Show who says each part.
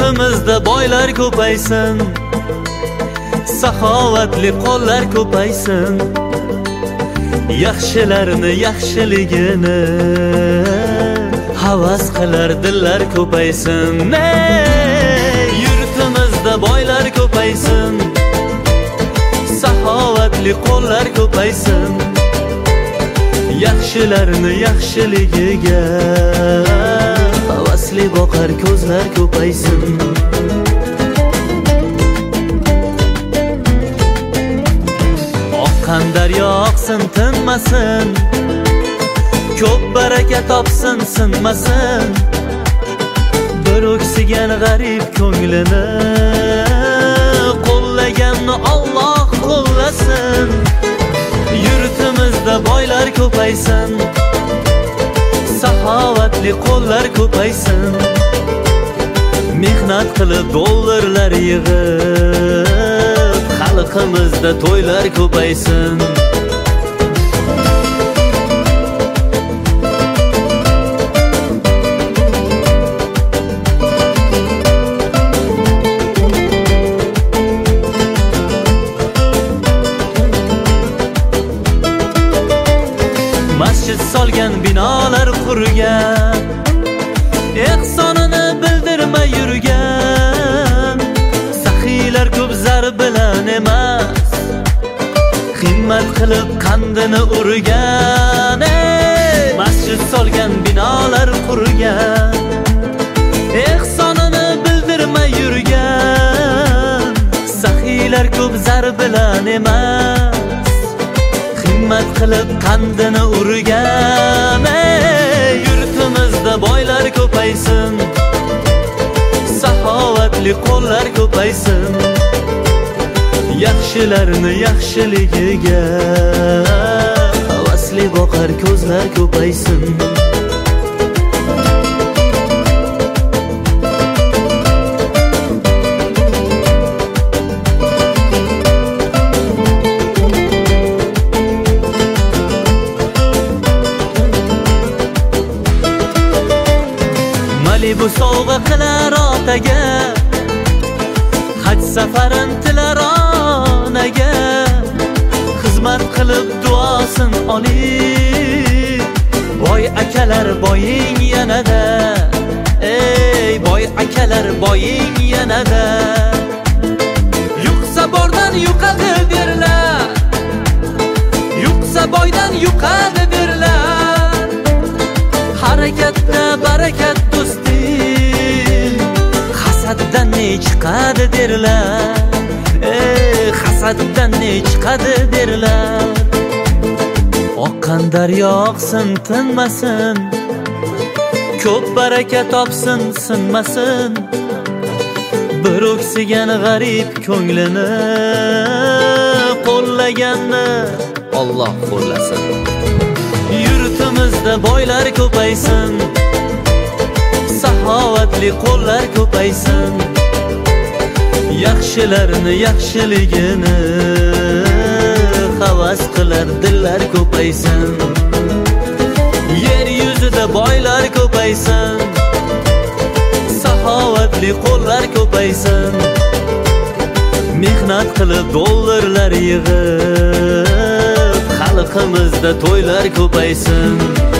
Speaker 1: Yurtimizda boylar ko'paysin, saxovatli qo'llar ko'paysin, yaxshilarni yaxshiligini havas qilar dillar ko'paysin. Yurtimizda boylar ko'paysin, saxovatli qo'llar ko'paysin, yaxshilarni yaxshiligiga havasli boqar ko'zlar ko'paysin. Oqqan daryo oqsin, tinmasin, ko'p baraka topsin, sinmasin, bir o'ksigan g'arib ko'nglini qo'llaganni Alloh qo'llasin. Yurtimizda boylar ko'paysin, saxovatli qo'llar ko'paysin, mehnat qilib dollarlar yig'ib xalqimizda to'ylar ko'paysin. Masjid solgan binolar qurgan, ehsonini bildirmay yurgan, saxiylar ko'p zar bilan emas, himmat qilib qandini urgan. Masjid solgan binolar qurgan, ehsonini bildirmay yurgan, saxiylar ko'p zar bilan emas, himmat qilib qandini urgan. Yurtimizda boylar ko'paysin, saxovatli qo'llar ko'paysin, yaxshilarni yaxshiligiga havasli boqar ko'zlar ko'paysin. Bu sovg'a qilar otaga, haj safarin tilar onaga, xizmat qilib duosin olib, boy akalar boying yanada, ey boy akalar boying yanada. Yuqsa bordan yuqadi derlar, yuqsa boydan yuqadi derlar, harakatda barakat do'stim, hasaddan ne chiqadi derlar, hasaddan ne chiqadi derlar. Oqqan daryo oqsin, tinmasin, ko'p baraka topsin, sinmasin, bir o'ksigan g'arib ko'nglini qo'llaganni Alloh qo'llasin. Yurtimizda boylar ko'paysin, saxovatli qo'llar ko'paysin, yaxshilarni yaxshiligini havas qilar dillar ko'paysin. Yer yuzida boylar ko'paysin, saxovatli qo'llar ko'paysin, mehnat qilib dollarlar yig'ib xalqimizda to'ylar ko'paysin.